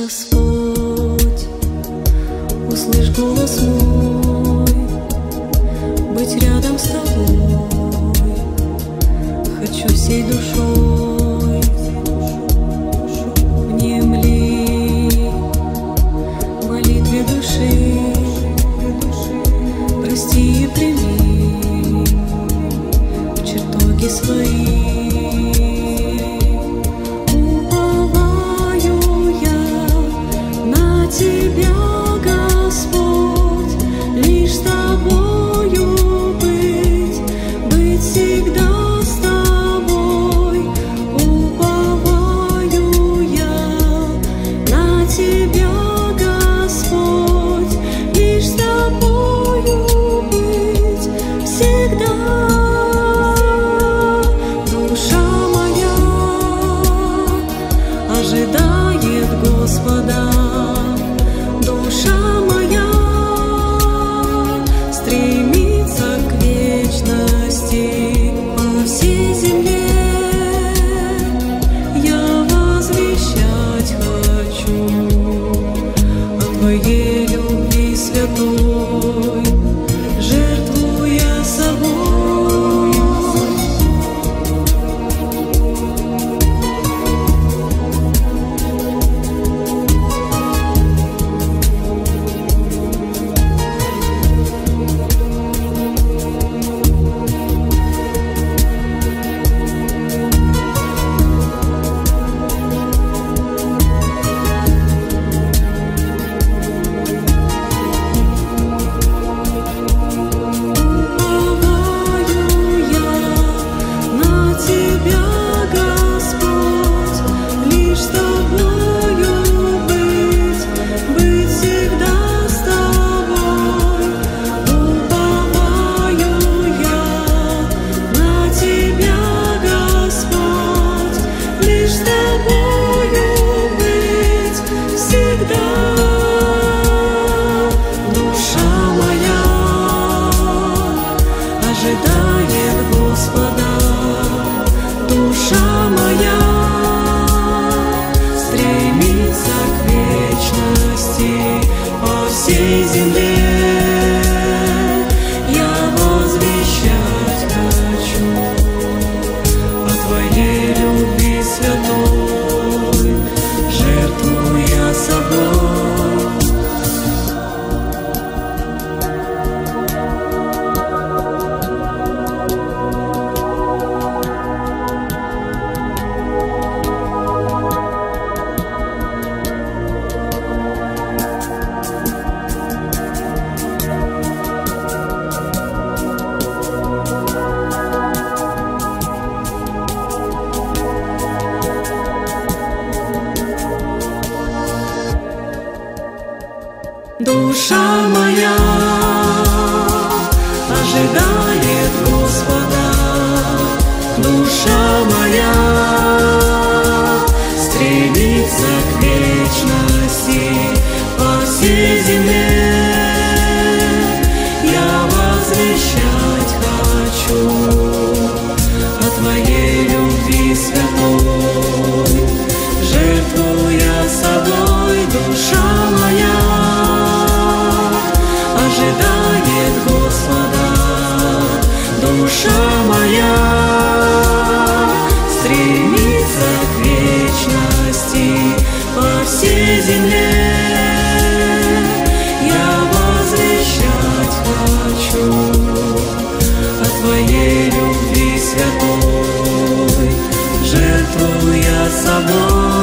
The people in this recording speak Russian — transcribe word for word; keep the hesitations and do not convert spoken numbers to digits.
Господь, услышь голос мой, быть рядом с Тобой хочу всей душой. Внемли молитве души, прости и прими в чертоги свои. Тебя, Господь, лишь с Тобою быть, быть всегда с Тобой. Уповаю я на Тебя, Господь, лишь с Тобою быть всегда. Душа моя ожидает Господа. Душа моя стремится к вечности по всей земле. Я возвещать хочу о Твоей любви святой, жертвуя собой. Ожидает Господа. Душа моя стремится к вечности по всей земле. Я возвещать хочу о Твоей любви святой, жертвуя собой. Душа моя ожидает Господа. Душа моя стремится к вечности по всей земле. Я возвещать хочу о Твоей любви святой, жертвуя собой. Душа моя ожидает Господа. Душа моя стремится к вечности по всей земле. Я возвещать хочу о Твоей любви святой, жертвуя собой.